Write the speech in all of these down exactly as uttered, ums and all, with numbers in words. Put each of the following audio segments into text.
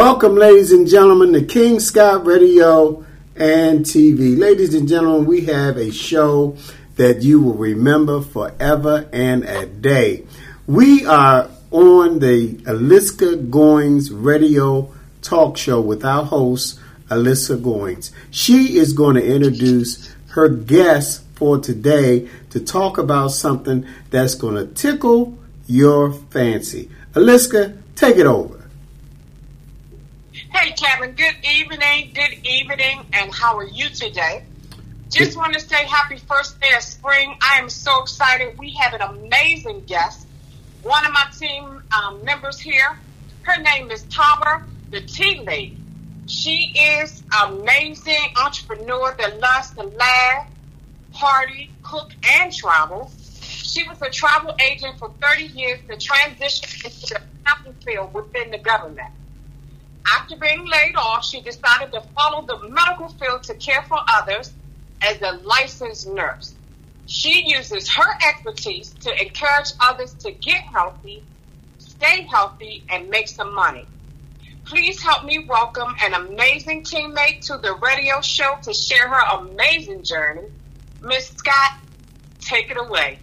Welcome, ladies and gentlemen, to King Scott Radio and T V. Ladies and gentlemen, we have a show that you will remember forever and a day. We are on the Aliska Goings Radio Talk Show with our host, Alyssa Goings. She is going to introduce her guest for today to talk about something that's going to tickle your fancy. Aliska, take it over. Hey, Kevin. Good evening. Good evening. And how are you today? Just want to say happy first day of spring. I am so excited. We have an amazing guest. One of my team um, members here. Her name is Tava, the Tea Lady. She is an amazing entrepreneur that loves to laugh, party, cook, and travel. She was a travel agent for thirty years to transition into the accounting field within the government. After being laid off, she decided to follow the medical field to care for others as a licensed nurse. She uses her expertise to encourage others to get healthy, stay healthy, and make some money. Please help me welcome an amazing teammate to the radio show to share her amazing journey. Miss Scott, take it away.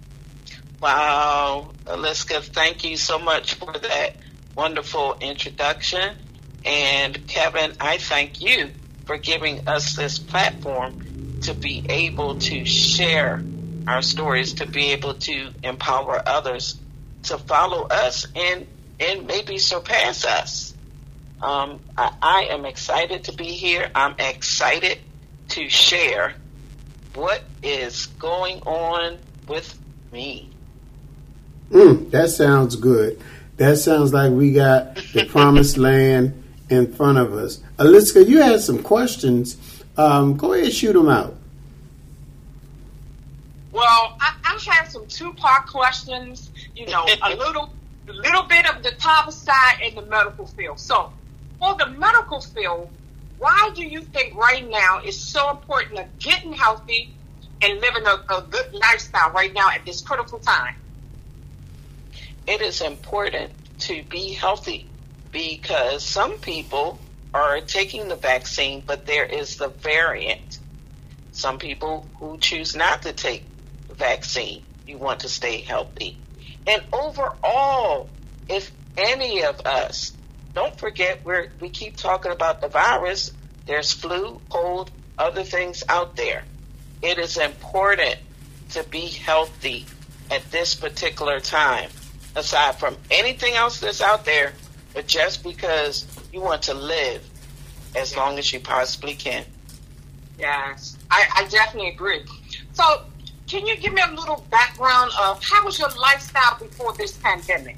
Wow, Aliska, thank you so much for that wonderful introduction. And Kevin, I thank you for giving us this platform to be able to share our stories, to be able to empower others to follow us and, and maybe surpass us. Um, I, I am excited to be here. I'm excited to share what is going on with me. Mm, that sounds good. That sounds like we got the promised land in front of us. Aliska, you had some questions. Um, go ahead and shoot them out. Well, I, I have some two-part questions. You know, a little, little bit of the top side in the medical field. So, for the medical field, why do you think right now is so important of getting healthy and living a, a good lifestyle right now at this critical time? It is important to be healthy because some people are taking the vaccine, but there is the variant. Some people who choose not to take the vaccine, you want to stay healthy. And overall, if any of us, don't forget, we're, we keep talking about the virus, there's flu, cold, other things out there. It is important to be healthy at this particular time. Aside from anything else that's out there, but just because you want to live as long as you possibly can. Yes, I, I definitely agree. So, can you give me a little background of how was your lifestyle before this pandemic?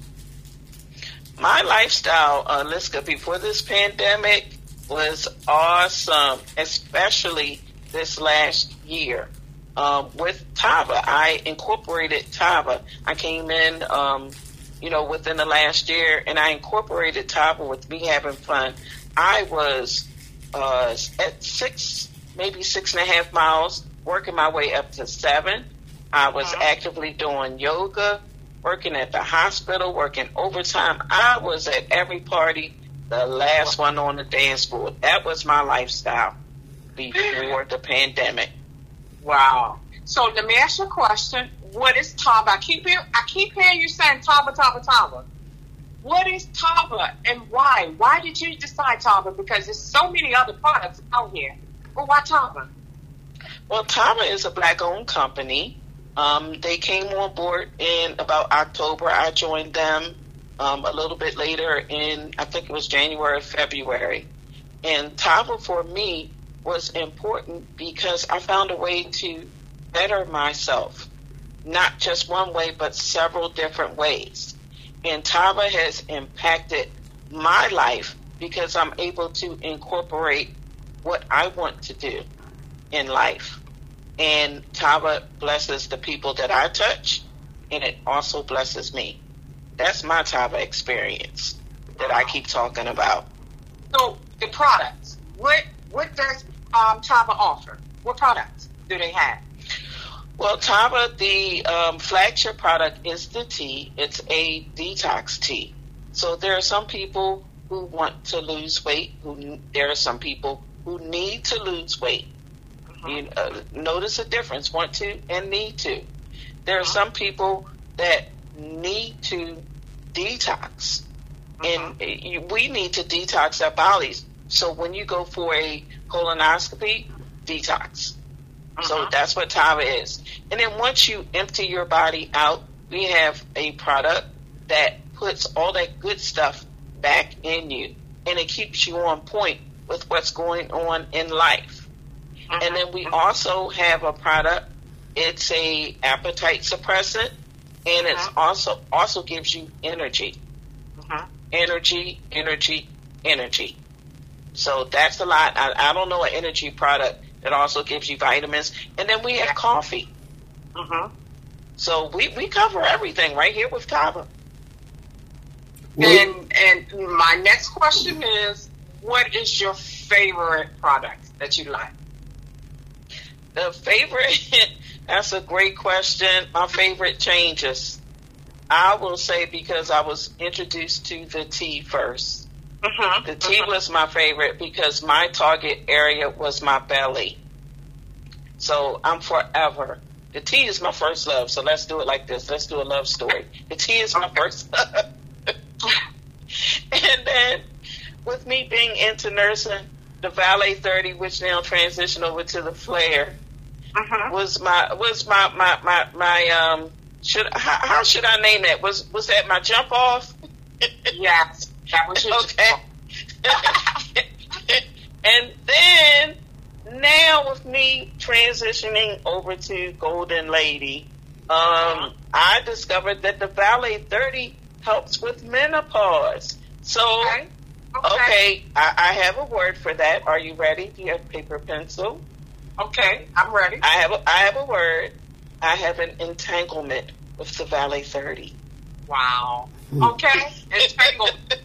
My lifestyle, uh, Liska, before this pandemic was awesome, especially this last year. Um, with Tava, I incorporated Tava. I came in, um, you know, within the last year, and I incorporated Tava with me having fun. I was uh, at six, maybe six and a half miles, working my way up to seven. I was uh-huh. actively doing yoga, working at the hospital, working overtime. I was at every party, the last one on the dance floor. That was my lifestyle before the pandemic. Wow. So let me ask you a question. What is Tava? I keep hear, I keep hearing you saying Tava, Tava, Tava. What is Tava and why? Why did you decide Tava? Because there's so many other products out here. But why Tava? Well, Tava is a black-owned company. Um, they came on board in about October. I joined them um, a little bit later in, I think it was January or February. And Tava for me was important because I found a way to better myself, not just one way, but several different ways. And Tava has impacted my life because I'm able to incorporate what I want to do in life. And Tava blesses the people that I touch, and it also blesses me. That's my Tava experience that I keep talking about. So the products, what what does um, Tava offer? What products do they have? Well, Tava, the um, flagship product is the tea. It's a detox tea. So there are some people who want to lose weight. Who there are some people who need to lose weight. Mm-hmm. You uh, notice a difference: want to and need to. There are mm-hmm. some people that need to detox, mm-hmm. and you, we need to detox our bodies. So when you go for a colonoscopy, detox. Mm-hmm. So that's what Tava is. And then once you empty your body out, we have a product that puts all that good stuff back in you, and it keeps you on point with what's going on in life. Mm-hmm. And then we also have a product. It's a appetite suppressant, and mm-hmm. it's also also gives you energy, mm-hmm. energy, energy, energy. So that's a lot. I, I don't know an energy product that also gives you vitamins. And then we have coffee. Mm-hmm. So we, we cover everything right here with Tava. And and my next question is, what is your favorite product that you like? The favorite, that's a great question. My favorite changes. I will say because I was introduced to the tea first. Mm-hmm. The tea mm-hmm. was my favorite because my target area was my belly. So I'm forever. The tea is my first love. So let's do it like this. Let's do a love story. The tea is my first love. And then with me being into nursing, the Valet thirty, which now transitioned over to the Flare, uh-huh. was my was my my my, my um should how, how should I name that? Was was that my jump off? Yes, that was your okay. And then now with me transitioning over to Golden Lady, um, uh-huh. I discovered that the Valet thirty helps with menopause. So, okay, okay. okay I, I have a word for that. Are you ready? Do you have paper, pencil? Okay, I'm ready. I have a, I have a word. I have an entanglement with the Valet thirty. Wow. Okay, entanglement.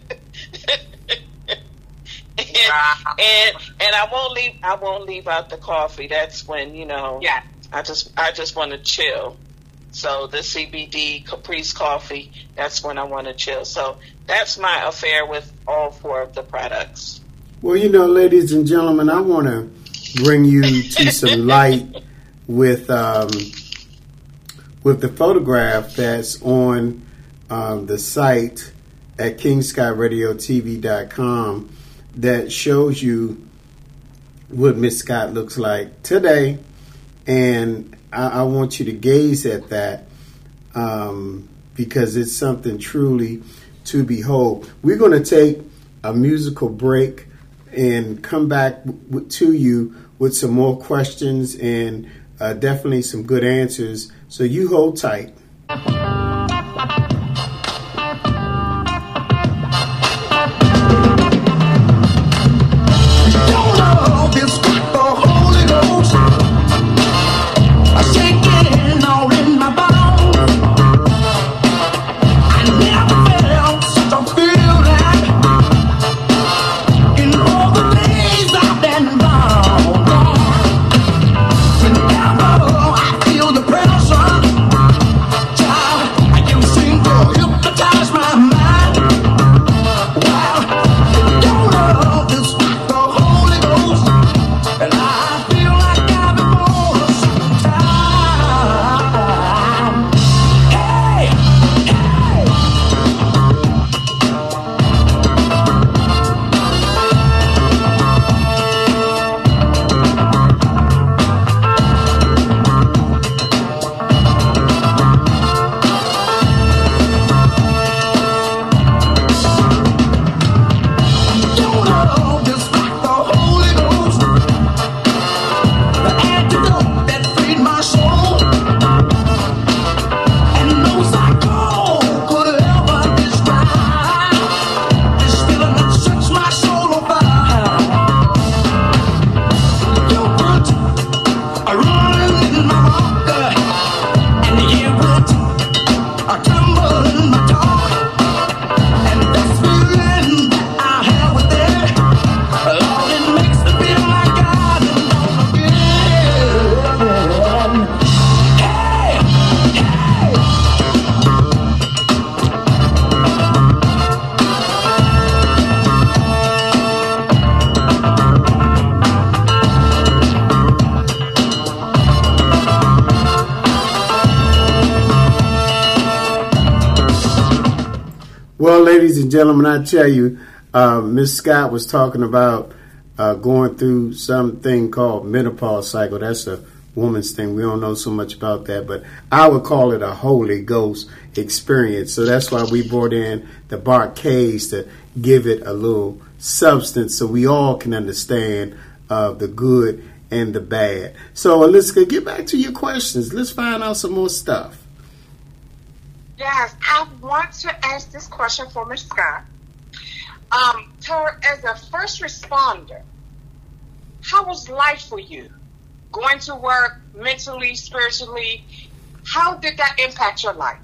and, wow. and and I won't leave. I won't leave out the coffee. That's when you know. Yeah. I just I just want to chill. So the C B D Caprice coffee, that's when I want to chill. So that's my affair with all four of the products. Well, you know, ladies and gentlemen, I want to bring you to some light with um, with the photograph that's on um, the site at king sky radio t v dot com that shows you what Miss Scott looks like today. And I, I want you to gaze at that um, because it's something truly to behold. We're going to take a musical break and come back w- to you with some more questions and uh, definitely some good answers. So you hold tight. Well, ladies and gentlemen, I tell you, uh, Miss Scott was talking about uh, going through something called menopause cycle. That's a woman's thing. We don't know so much about that, but I would call it a Holy Ghost experience. So that's why we brought in the Bar-Kays to give it a little substance so we all can understand uh, the good and the bad. So let's get back to your questions. Let's find out some more stuff. Yes, I want to ask this question for Miz Scott. Um, tell her, as a first responder, how was life for you? Going to work, mentally, spiritually, how did that impact your life?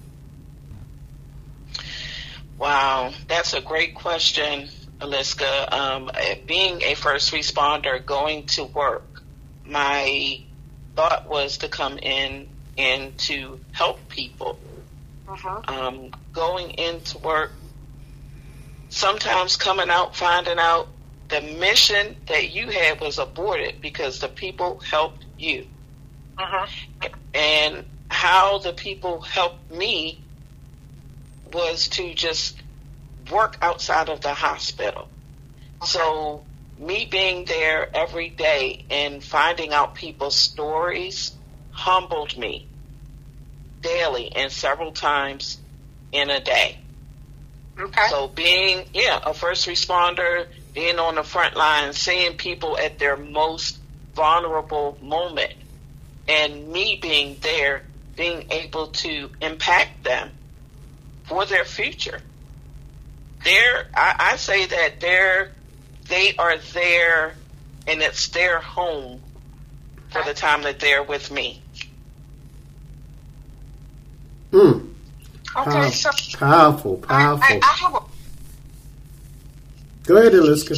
Wow, that's a great question, Aliska. Um, being a first responder, going to work, my thought was to come in and to help people. Uh-huh. Um, going into work, sometimes coming out, finding out the mission that you had was aborted because the people helped you. Uh-huh. And how the people helped me was to just work outside of the hospital. Okay. So me being there every day and finding out people's stories humbled me daily and several times in a day. Okay. So being, yeah, a first responder, being on the front line, seeing people at their most vulnerable moment, and me being there, being able to impact them for their future. They're, I, I say that they're, they are there, and it's their home for the time that they're with me. Mm. Okay, Powerful, so powerful, powerful. I, I, I have a, Go ahead, Aliska.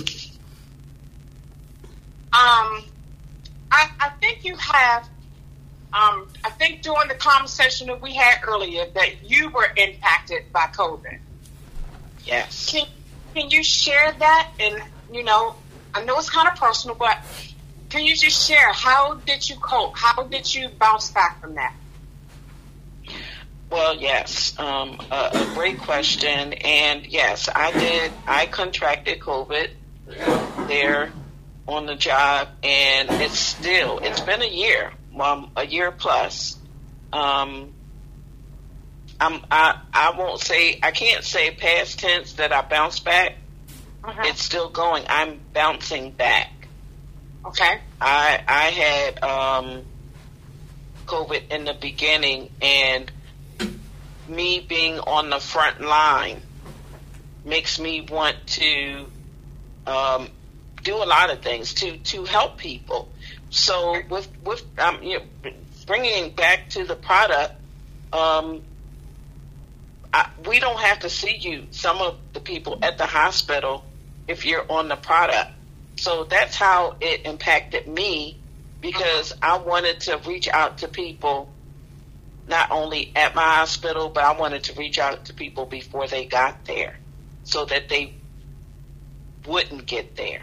Um, I, I think you have. Um, I think during the conversation that we had earlier that you were impacted by COVID. Yes. Can Can you share that? And you know, I know it's kind of personal, but can you just share how did you cope? How did you bounce back from that? Well, yes, um, a, a great question. And yes, I did. I contracted COVID there on the job, and it's still, it's been a year, um, a year plus. Um, I'm, I, I won't say, I can't say past tense that I bounced back. Uh-huh. It's still going. I'm bouncing back. Okay. I, I had um, COVID in the beginning, and me being on the front line makes me want to um, do a lot of things to, to help people. So with with um, you know, bringing back to the product, um, I, we don't have to see you, some of the people at the hospital, if you're on the product. So that's how it impacted me, because I wanted to reach out to people not only at my hospital, but I wanted to reach out to people before they got there so that they wouldn't get there.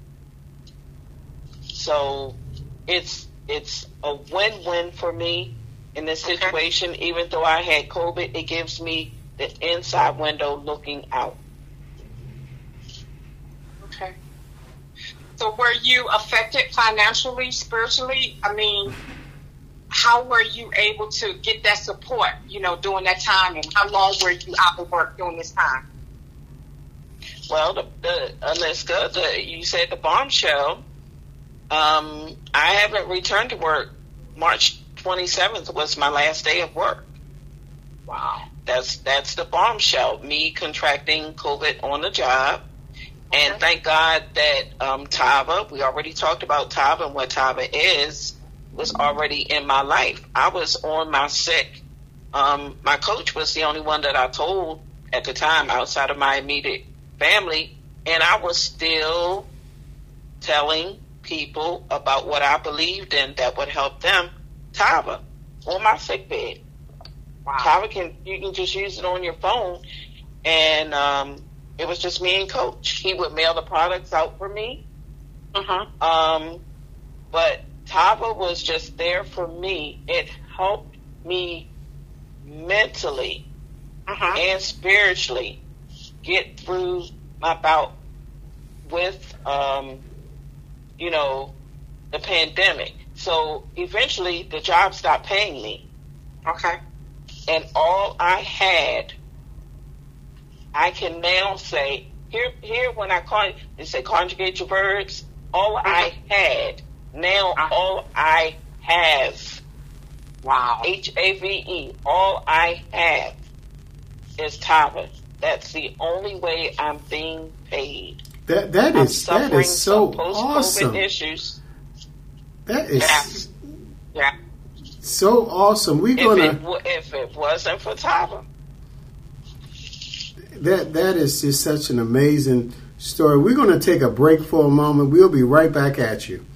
So it's it's a win-win for me in this situation. Okay. Even though I had COVID, it gives me the inside window looking out. Okay. So were you affected financially, spiritually? I mean, how were you able to get that support, you know, during that time, and how long were you out of work during this time? Well, the, the Aliska, the, you said the bombshell. Um, I haven't returned to work. March twenty-seventh was my last day of work. Wow. That's that's the bombshell, me contracting COVID on the job. Okay. And thank God that um, Tava, we already talked about Tava and what Tava is, was already in my life. I was on my sick. Um, my coach was the only one that I told at the time outside of my immediate family, and I was still telling people about what I believed in that would help them. Tava, on my sick bed. Wow. Tava, can you can just use it on your phone, and um, it was just me and Coach. He would mail the products out for me. Uh-huh. Um, but Tava was just there for me. It helped me mentally uh-huh. and spiritually get through my bout with, um, you know, the pandemic. So eventually the job stopped paying me. Okay. And all I had, I can now say, here, here when I call, they say conjugate your verbs, all mm-hmm. I had, now uh-huh. all I have. Wow. H A V E, all I have is Tava. That's the only way I'm being paid. That that I'm is that is so awesome. Issues. That is yeah. yeah. so awesome. We're if gonna it, if it wasn't for Tava. That that is just such an amazing story. We're gonna take a break for a moment. We'll be right back at you.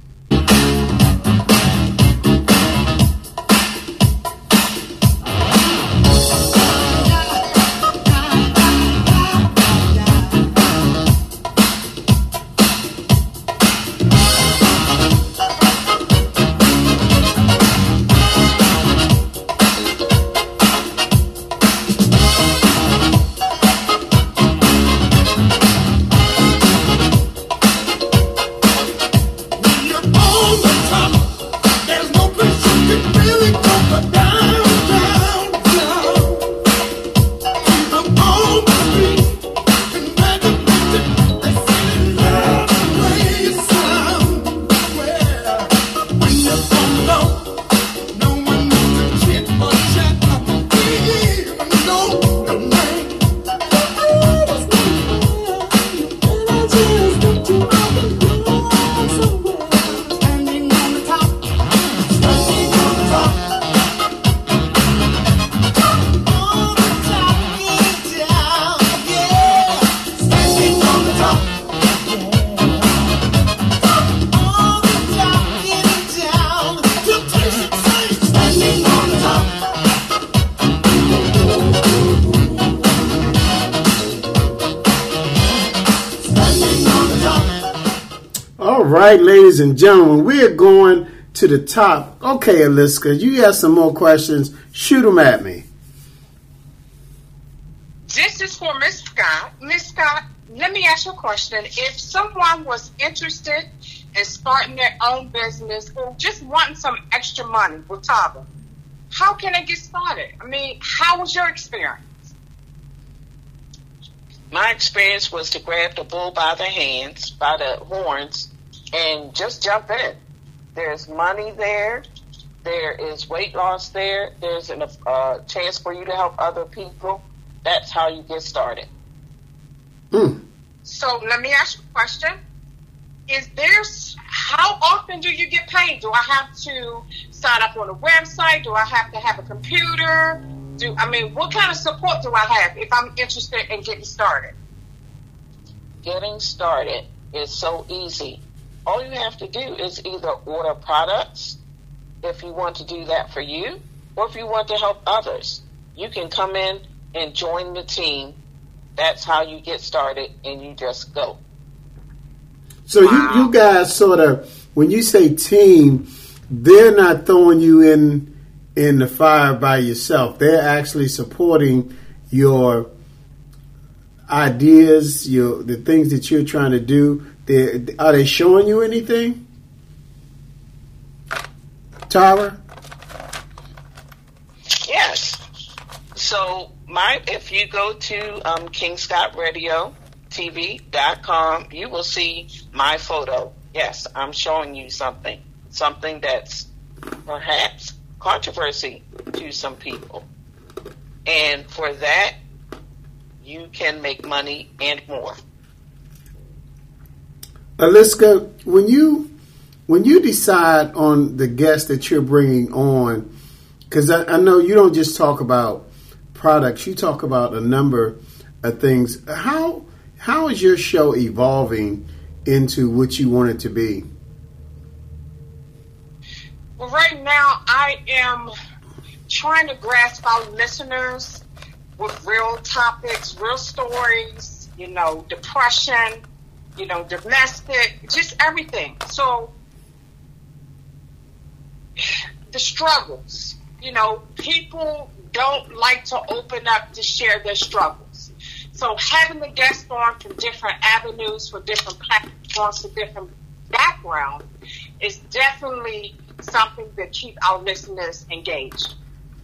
All right, ladies and gentlemen, we're going to the top. Okay, Aliska, you have some more questions. Shoot them at me. This is for Miss Scott. Miss Scott, let me ask you a question. If someone was interested in starting their own business or just wanting some extra money with Tava, how can they get started? I mean, how was your experience? My experience was to grab the bull by the hands, by the horns, and just jump in. There's money there. There is weight loss there. There's a uh, chance for you to help other people. That's how you get started. Mm. So let me ask you a question. Is there, how often do you get paid? Do I have to sign up on a website? Do I have to have a computer? Do I mean, what kind of support do I have if I'm interested in getting started? Getting started is so easy. All you have to do is either order products, if you want to do that for you, or if you want to help others. You can come in and join the team. That's how you get started, and you just go. So wow. you, you guys sort of, when you say team, they're not throwing you in in the fire by yourself. They're actually supporting your ideas, your the things that you're trying to do. They're, are they showing you anything, Tara? Yes. So my if you go to um, King Scott Radio T V dot com, you will see my photo. Yes, I'm showing you something, something that's perhaps controversy to some people. And for that, you can make money and more. Aliska, when you when you decide on the guests that you're bringing on, because I, I know you don't just talk about products, you talk about a number of things. How how is your show evolving into what you want it to be? Well, right now I am trying to grasp our listeners with real topics, real stories, you know, depression, you know, domestic, just everything. So the struggles, you know, people don't like to open up to share their struggles. So having the guests on from different avenues, for different platforms, for different backgrounds, is definitely something that keep our listeners engaged.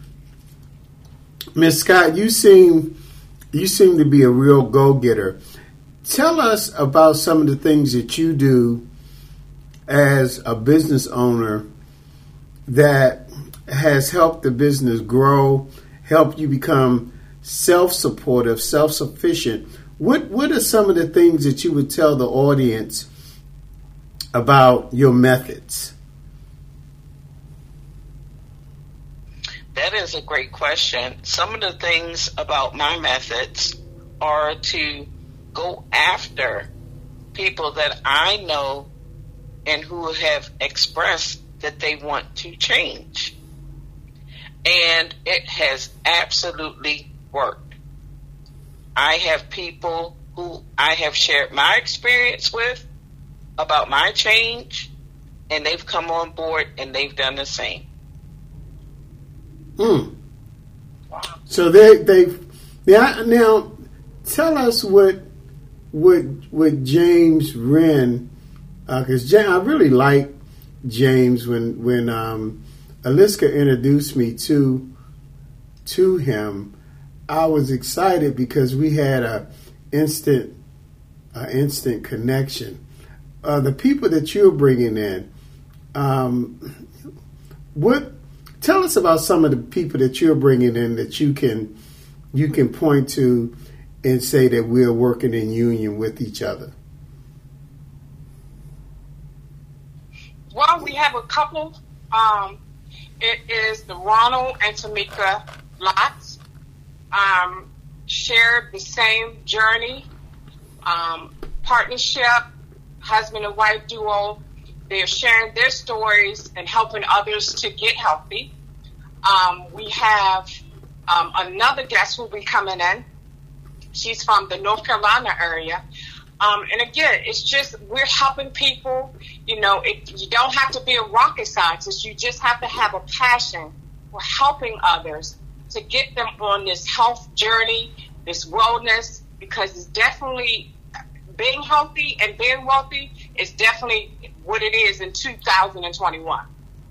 Miz Scott, you seem you seem to be a real go-getter. Tell us about some of the things that you do as a business owner that has helped the business grow, helped you become self-supportive, self-sufficient. What what are some of the things that you would tell the audience about your methods? That is a great question. Some of the things about my methods are to go after people that I know and who have expressed that they want to change. And it has absolutely worked. I have people who I have shared my experience with about my change, and they've come on board and they've done the same. Hmm. Wow. So they they now now tell us what what what James Wren, because uh, I really like James when when um, Aliska introduced me to to him. I was excited because we had a instant a instant connection. Uh, the people that you're bringing in, um, what? Tell us about some of the people that you're bringing in that you can you can point to and say that we're working in union with each other. Well, we have a couple. Um, it is the Ronald and Tamika Lots. Um, share the same journey, um, partnership, husband and wife duo. They're sharing their stories and helping others to get healthy. Um, we have um, another guest who will be coming in. She's from the North Carolina area. Um, and again, it's just we're helping people. You know, it, you don't have to be a rocket scientist. You just have to have a passion for helping others to get them on this health journey, this wellness, because it's definitely being healthy and being wealthy is definitely what it is in two thousand twenty-one.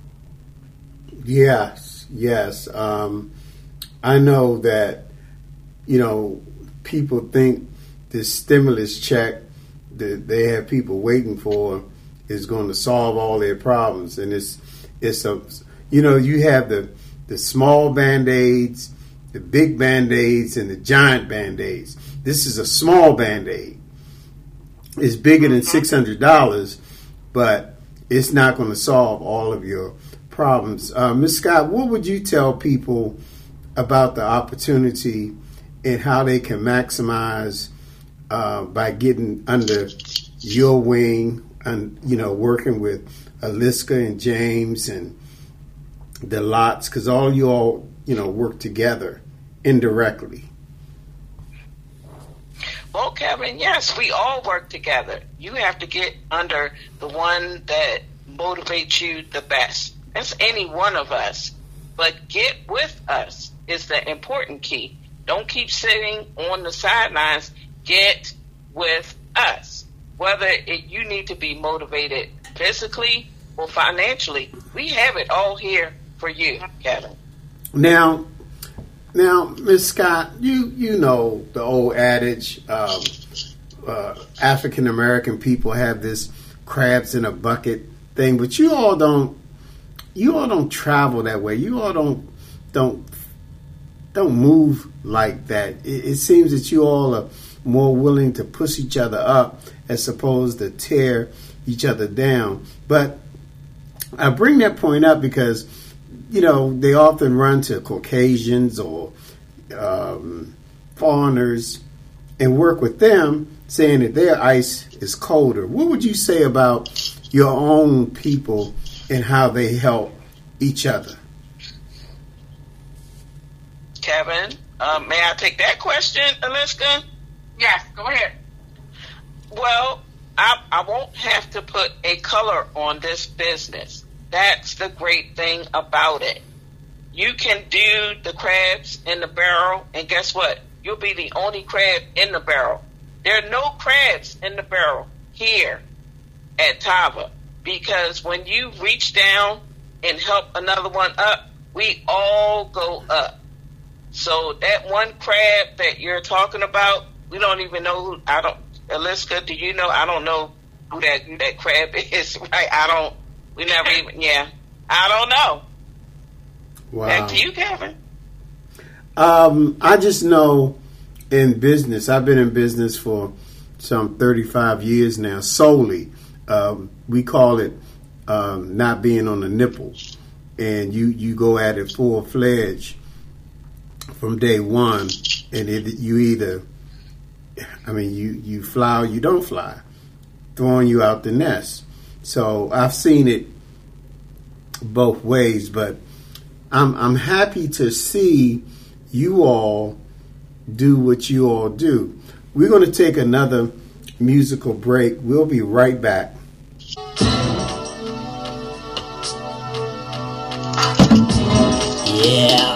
Yes, yes. Um, I know that, you know, people think this stimulus check that they have people waiting for is going to solve all their problems. And it's, it's a, you know, you have the, the small Band-Aids, the big Band-Aids, and the giant Band-Aids. This is a small Band-Aid. It's bigger than six hundred dollars, but it's not going to solve all of your problems. Uh, Miz Scott, what would you tell people about the opportunity and how they can maximize uh, by getting under your wing and, you know, working with Aliska and James and the Lots, because all you all, you know, work together indirectly? Well, Kevin, yes, we all work together. You have to get under the one that motivates you the best. That's any one of us. But get with us is the important key. Don't keep sitting on the sidelines. Get with us. Whether it, you need to be motivated physically or financially, we have it all here for you, Kevin. Now, Now, Miz Scott, you you know the old adage, um, uh, African American people have this crabs in a bucket thing, but you all don't. You all don't travel that way. You all don't don't don't move like that. It, it seems that you all are more willing to push each other up as opposed to tear each other down. But I bring that point up because, you know, they often run to Caucasians or um, foreigners and work with them, saying that their ice is colder. What would you say about your own people and how they help each other? Kevin, um, may I take that question, Aliska? Yes, go ahead. Well, I, I won't have to put a color on this business. That's the great thing about it. You can do the crabs in the barrel, and guess what? you'll be the only crab in the barrel. There are no crabs in the barrel here at Tava, because when you reach down and help another one up, we all go up. So that one crab that you're talking about, we don't even know who. I don't. Aliska, do you know? I don't know who that who that crab is. Right? I don't. We never even. Yeah, I don't know. Wow. Back to you, Kevin. Um, I just know in business, I've been in business for some thirty-five years now. Solely, um, we call it um, not being on the nipple, and you you go at it full fledged from day one, and it, you either, I mean, you, you fly or you don't fly, throwing you out the nest. So I've seen it both ways, but I'm I'm happy to see you all do what you all do. We're going to take another musical break. We'll be right back. Yeah.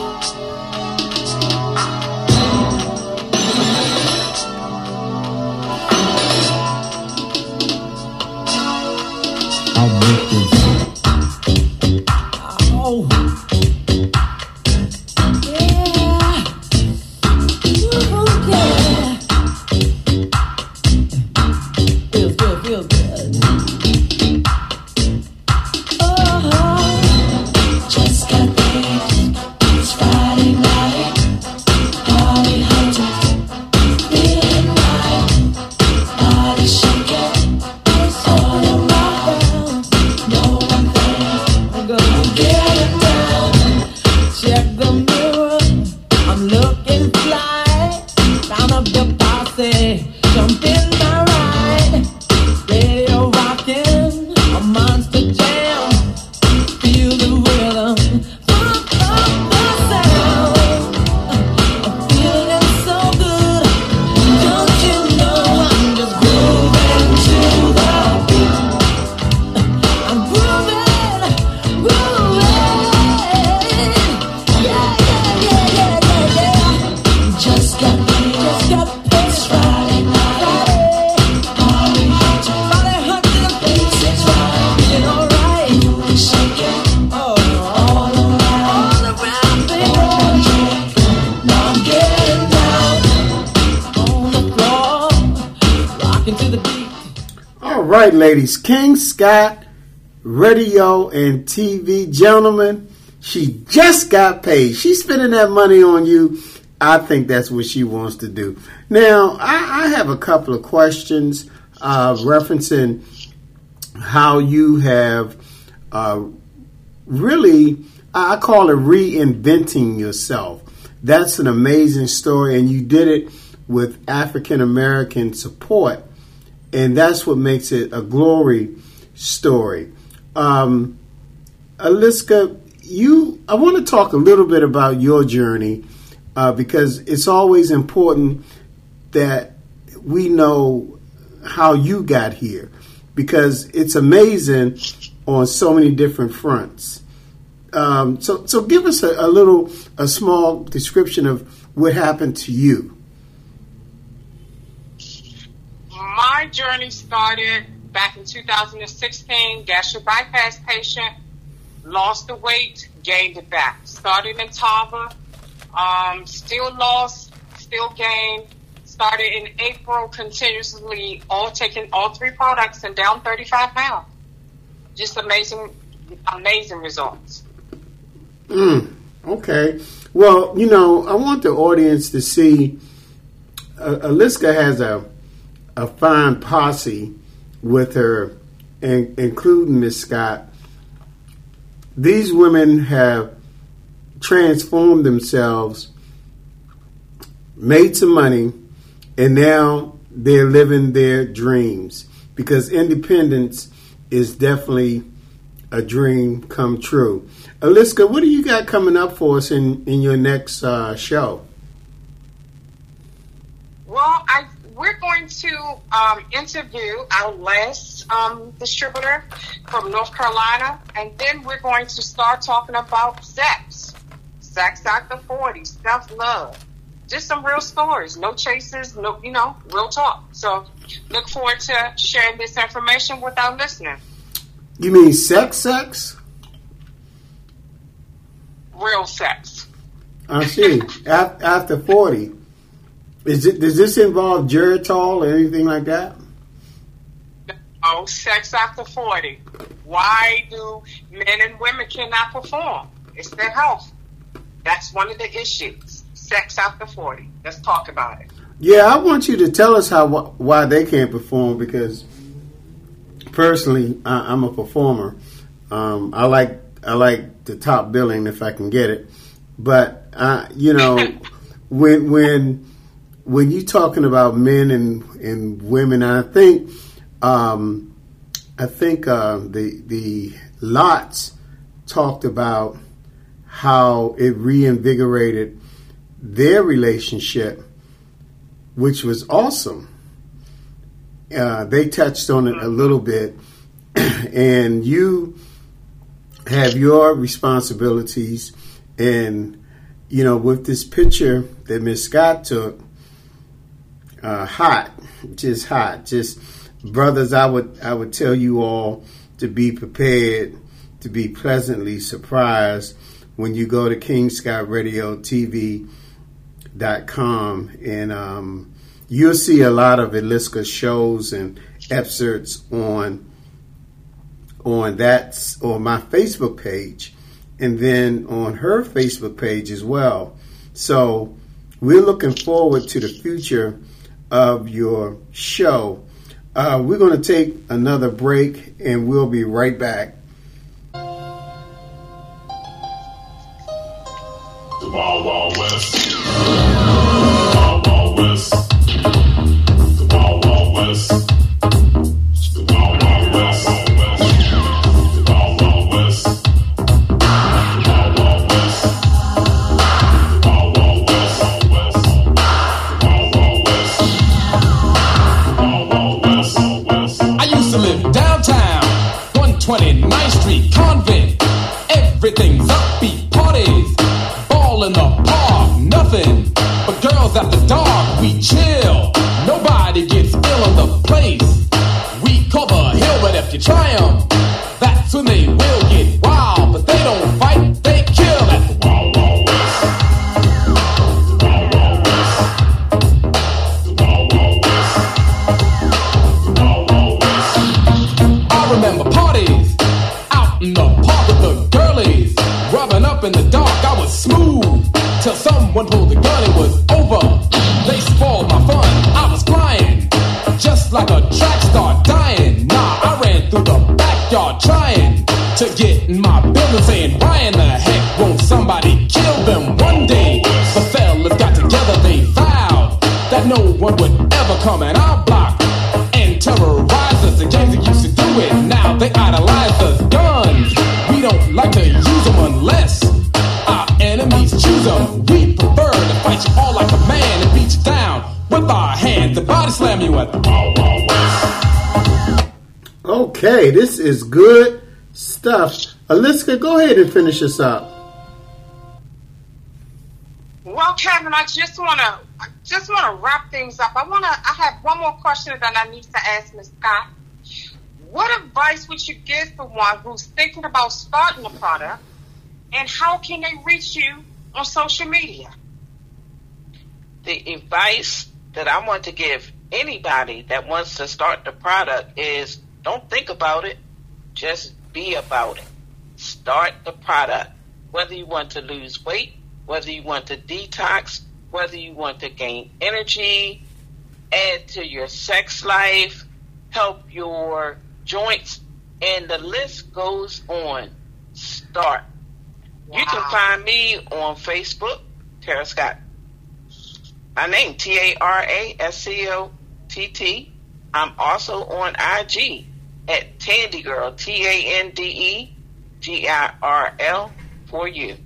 Right, ladies, King Scott Radio and T V. Gentlemen, she just got paid. She's spending that money on you. I think that's what she wants to do. Now, I, I have a couple of questions uh, referencing how you have uh, really, I call it reinventing yourself. That's an amazing story, and you did it with African American support. And that's what makes it a glory story. Um, Aliska, you, I want to talk a little bit about your journey uh, because it's always important that we know how you got here, because it's amazing on so many different fronts. Um, so, so give us a, a little, a small description of what happened to you. My journey started back in two thousand sixteen, gastric bypass patient, lost the weight, gained it back. Started in Tava, um, still lost, still gained. Started in April, continuously all taking all three products and down thirty-five pounds. Just amazing, amazing results. Mm, okay. Well, you know, I want the audience to see uh, Aliska has a a fine posse with her, in, including Miss Scott. These women have transformed themselves, made some money, and now they're living their dreams, because independence is definitely a dream come true. Aliska, what do you got coming up for us in, in your next uh, show? Well, I we're going to um, interview our last um, distributor from North Carolina, and then we're going to start talking about sex, sex after forty, self-love, just some real stories. No chases, no, you know, real talk. So look forward to sharing this information with our listeners. You mean sex sex? Real sex. I see. After forty. Is it, does this involve Geritol or anything like that? No, sex after forty. Why do men and women cannot perform? It's their health. That's one of the issues. Sex after forty. Let's talk about it. Yeah, I want you to tell us how why they can't perform, because personally, I, I'm a performer. Um, I like I like the top billing if I can get it, but uh, you know, when when when you're talking about men and, and women, I think um, I think uh, the the Lots talked about how it reinvigorated their relationship, which was awesome. Uh, they touched on it a little bit, and you have your responsibilities. And, you know, with this picture that Miss Scott took, uh, hot, just hot, just brothers, I would, I would tell you all to be prepared to be pleasantly surprised when you go to king scott radio t v dot com, and um, you'll see a lot of Eliska's shows and excerpts on on that, on my Facebook page, and then on her Facebook page as well. So we're looking forward to the future of your show. Uh, we're going to take another break, and we'll be right back. The Wild Wild West. Wild Wild West. The Wild Wild West. The Wild Wild West. The Wild Wild West. The Wild Wild West. The Wild Wild West. The Wild Wild West. The Wild Wild West. I used to live downtown, one twenty-ninth Street, Convent. Everything's upbeat, parties. In the park, nothing but girls at the dark. We chill, nobody gets ill in the place. We cover hill, but if you try 'em, that's when they will get wild. But they don't fight, they kill at the Wild Wild West. The Wild Wild West. The Wild Wild West. The Wild Wild West. I remember parties out in the park with the girlies, rubbing up in the dark. I was smooth till someone pulled the gun. It was over. They spoiled my fun. I was flying just like a track star, dying. Nah, I ran through the backyard trying to get in my building, saying, why in the heck won't somebody kill them one day? The fellas got together, they vowed that no one would ever come in our block and terrorize us. The gangs that used to do it, now they idolize us. Guns, we don't like to use them unless our enemies choose them. We prefer to fight you all like a man and beat you down with our hands and body slam you at the Wild Wild West. Okay, this is good stuff. Eliska, go ahead and finish us up. Well, Kevin, I just want to just want to wrap things up. I want to. I have one more question that I need to ask Miz Scott. What advice would you give someone who's thinking about starting a product, and how can they reach you on social media? The advice that I want to give anybody that wants to start the product is don't think about it, just be about it. Start the product. Whether you want to lose weight, whether you want to detox, whether you want to gain energy, add to your sex life, help your joints, and the list goes on. Start. Wow. You can find me on Facebook, Tara Scott. My name, T A R A S C O T T. I'm also on I G at Tandy Girl, T A N D E G I R L for you.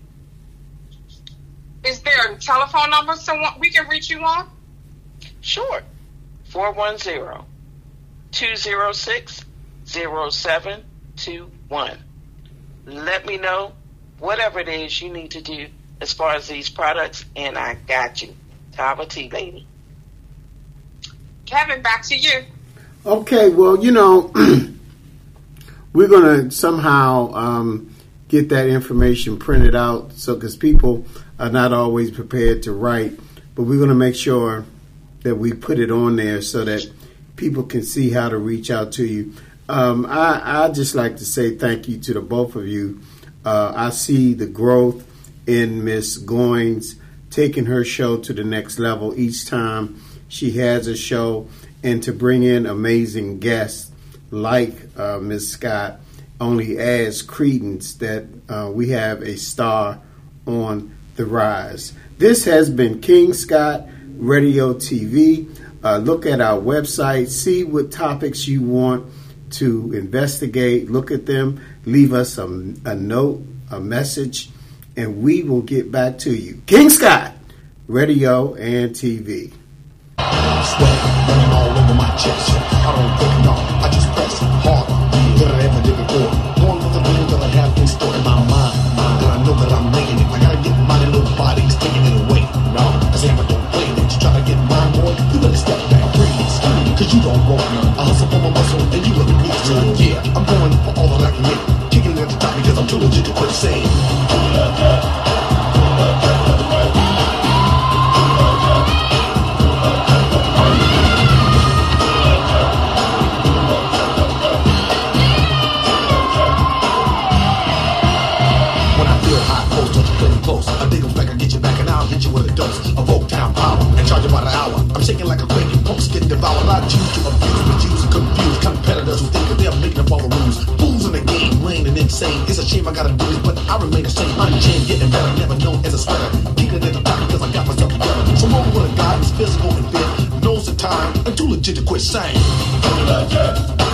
Is there a telephone number someone we can reach you on? Sure. four one zero, two zero six, zero seven two one. Let me know whatever it is you need to do as far as these products, and I got you. Tava T Lady. Kevin, back to you. Okay, well, you know, we're going to somehow um, get that information printed out, so because people are not always prepared to write, but we're going to make sure that we put it on there so that people can see how to reach out to you. Um, I I just like to say thank you to the both of you. Uh, I see the growth in Miss Goins taking her show to the next level each time she has a show, and to bring in amazing guests like uh, Miss Scott only adds credence that uh, we have a star on the rise. This has been King Scott Radio T V. Uh, look at our website, see what topics you want to investigate, look at them, leave us a, a note, a message, and we will get back to you. King Scott Radio and T V. Sweat running all over my chest. I don't think no, I just press harder than I ever did before. Going with the dream that I have been stored in my mind. And I know that I'm making it. I gotta get mine, and nobody's taking it away. No, cause if I don't play it, you try to get mine, boy, you better step back, freeze. Cause you don't want me. I hustle for my muscle, and you really need to. Yeah, I'm going for all that I can get. Kicking at the top because I'm too legit to quit saying. I dig them back, I get you back, and I'll hit you with a dose of Oak Town power and charge you by the hour. I'm shaking like a cranky post, getting devoured. I choose to abuse, misuse, and confuse competitors who think that they're making up all the rules. Fools in the game, lame and insane. It's a shame I gotta do this, but I remain the same. Unchained, getting better, never known as a sweater. Keeping it at the top because I got myself together. So over with a guy who's physical and fit, knows the time, and too legit to quit saying. Too legit.